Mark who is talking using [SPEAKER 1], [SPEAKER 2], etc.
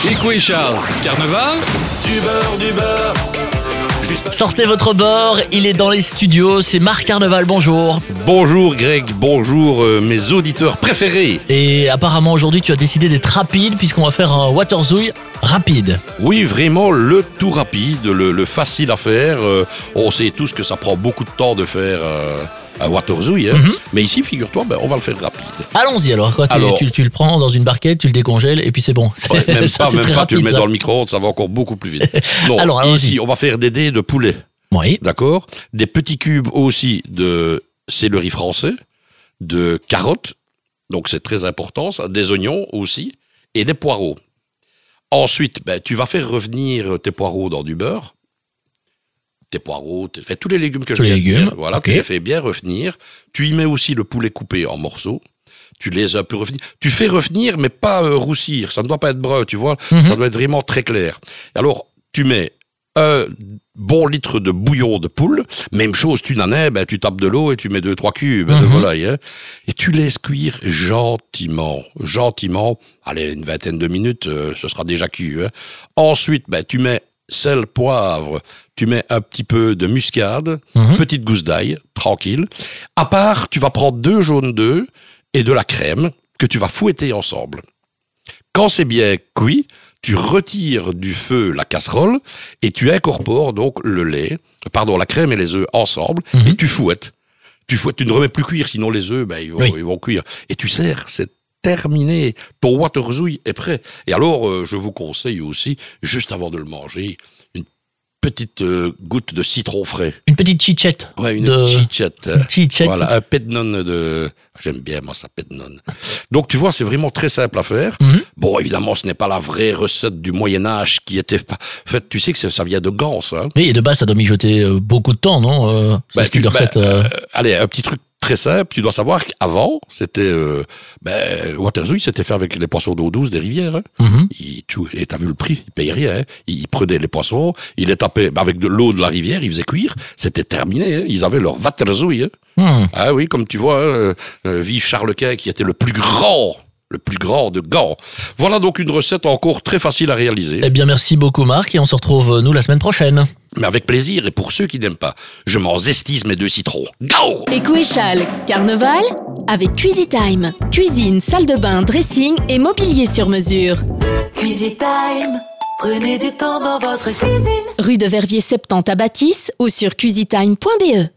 [SPEAKER 1] Et Charles, carnaval?
[SPEAKER 2] Du beurre. Juste...
[SPEAKER 3] Sortez votre beurre, il est dans les studios, c'est Marc Carneval, bonjour.
[SPEAKER 2] Bonjour Greg, bonjour mes auditeurs préférés.
[SPEAKER 3] Et apparemment aujourd'hui tu as décidé d'être rapide puisqu'on va faire un Waterzooi rapide.
[SPEAKER 2] Oui, vraiment le tout rapide, le facile à faire. On sait tous que ça prend beaucoup de temps de faire un Waterzooi, hein. Mais ici, figure-toi, on va le faire rapide.
[SPEAKER 3] Allons-y alors, tu le prends dans une barquette, tu le décongèles et puis c'est bon.
[SPEAKER 2] Ouais, même
[SPEAKER 3] ça,
[SPEAKER 2] pas,
[SPEAKER 3] rapide,
[SPEAKER 2] tu le mets
[SPEAKER 3] ça.
[SPEAKER 2] dans le micro-ondes, ça va encore beaucoup plus vite. Non,
[SPEAKER 3] Alors,
[SPEAKER 2] ici, on va faire des dés de poulet.
[SPEAKER 3] Oui.
[SPEAKER 2] D'accord. Des petits cubes aussi de céleri français, de carottes, donc c'est très important ça, des oignons aussi, et des poireaux. Ensuite, tu vas faire revenir tes poireaux dans du beurre. Tes poireaux, fais tous les légumes que je viens de dire. Voilà,
[SPEAKER 3] okay.
[SPEAKER 2] Tu les fais bien revenir. Tu y mets aussi le poulet coupé en morceaux. Tu les un peu revenir. Tu fais revenir, mais pas roussir. Ça ne doit pas être brun, tu vois. Ça doit être vraiment très clair. Alors, tu mets un bon litre de bouillon de poule. Même chose, tu n'en es, tu tapes de l'eau et tu mets 2-3 cubes de volaille. Hein, et tu laisses cuire gentiment. Allez, une vingtaine de minutes, ce sera déjà cuit. Hein. Ensuite, tu mets sel, poivre, tu mets un petit peu de muscade, petite gousse d'ail, tranquille. À part, tu vas prendre 2 jaunes d'œufs et de la crème que tu vas fouetter ensemble. Quand c'est bien cuit, tu retires du feu la casserole et tu incorpores donc la crème et les œufs ensemble et tu fouettes. Tu ne remets plus cuire, sinon les œufs, ils vont cuire. Et tu sers, c'est terminé. Ton Waterzooi est prêt. Et alors, je vous conseille aussi, juste avant de le manger, une petite goutte de citron frais.
[SPEAKER 3] Une petite chichette.
[SPEAKER 2] Ouais, une chichette. Voilà, un pednon de... J'aime bien, moi, ça, pednon. Donc, tu vois, c'est vraiment très simple à faire. Bon, évidemment, ce n'est pas la vraie recette du Moyen-Âge qui était faite. Tu sais que ça vient de Gans, hein.
[SPEAKER 3] Oui, et de base, ça doit mijoter beaucoup de temps, non ce style de recette.
[SPEAKER 2] Allez, un petit truc très simple. Tu dois savoir qu'avant, c'était... Waterzooi, c'était fait avec les poissons d'eau douce des rivières. Hein. Et t'as vu le prix, ils payaient rien. Hein. Ils prenaient les poissons, ils les tapaient avec de l'eau de la rivière, ils faisaient cuire. C'était terminé. Hein. Ils avaient leur Waterzooi. Hein. Ah oui, comme tu vois, vive Charles Quint qui était le plus grand de Gand. Voilà donc une recette encore très facile à réaliser.
[SPEAKER 3] Eh bien, merci beaucoup Marc et on se retrouve nous la semaine prochaine.
[SPEAKER 2] Mais avec plaisir, et pour ceux qui n'aiment pas, je m'en zestise mes 2 citrons. Go!
[SPEAKER 4] Écoéchal, carnaval avec Cuisitime. Cuisine, salle de bain, dressing et mobilier sur mesure.
[SPEAKER 5] Cuisitime, prenez du temps dans votre cuisine.
[SPEAKER 4] Rue de Verviers 70 à Bâtisse ou sur cuisitime.be.